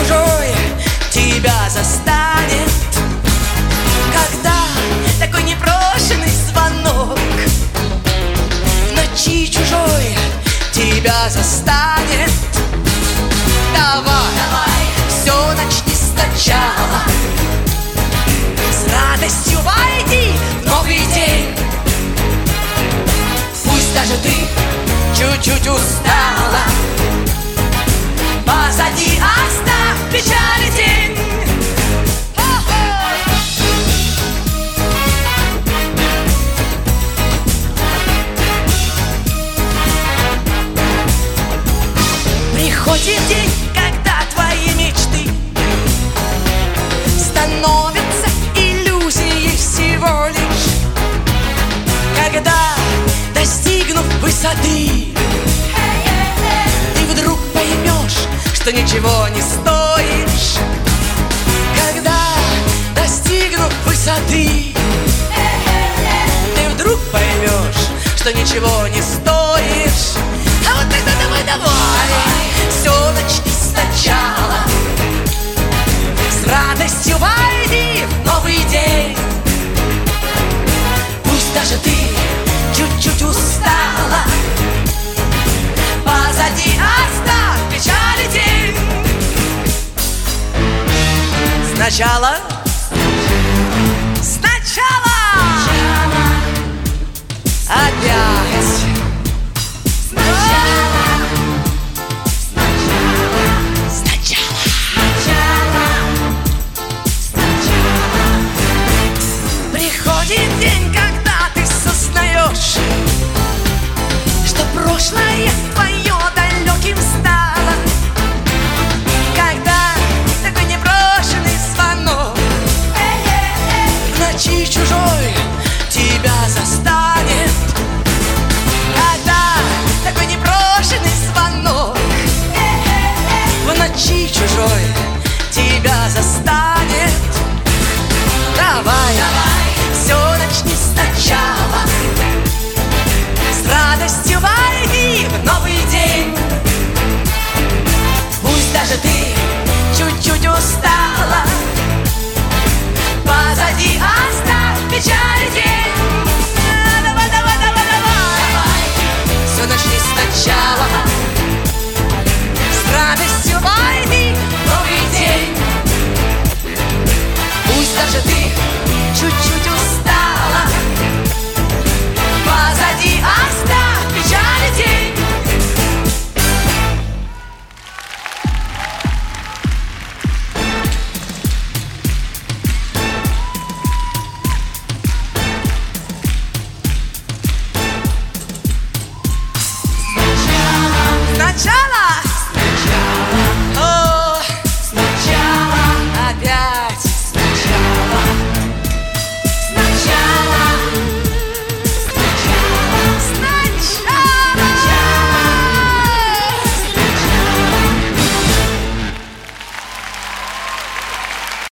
чужой тебя застанет, когда такой непрошенный звонок в ночи чужой тебя застанет. Давай, все начни сначала, с радостью войди в новый день. Пусть даже ты чуть-чуть устала, позади оставь печали день. Приходит день, когда твои мечты становятся иллюзией всего лишь, когда, достигнув высоты, ты вдруг поймешь, что ничего не стоишь. Когда, достигнув высоты, ты вдруг поймешь, что ничего не стоишь. А вот тогда давай, все начни сначала, с радостью войди в новый день. Пусть даже ты чуть-чуть устала, позади оставь печали день. Сначала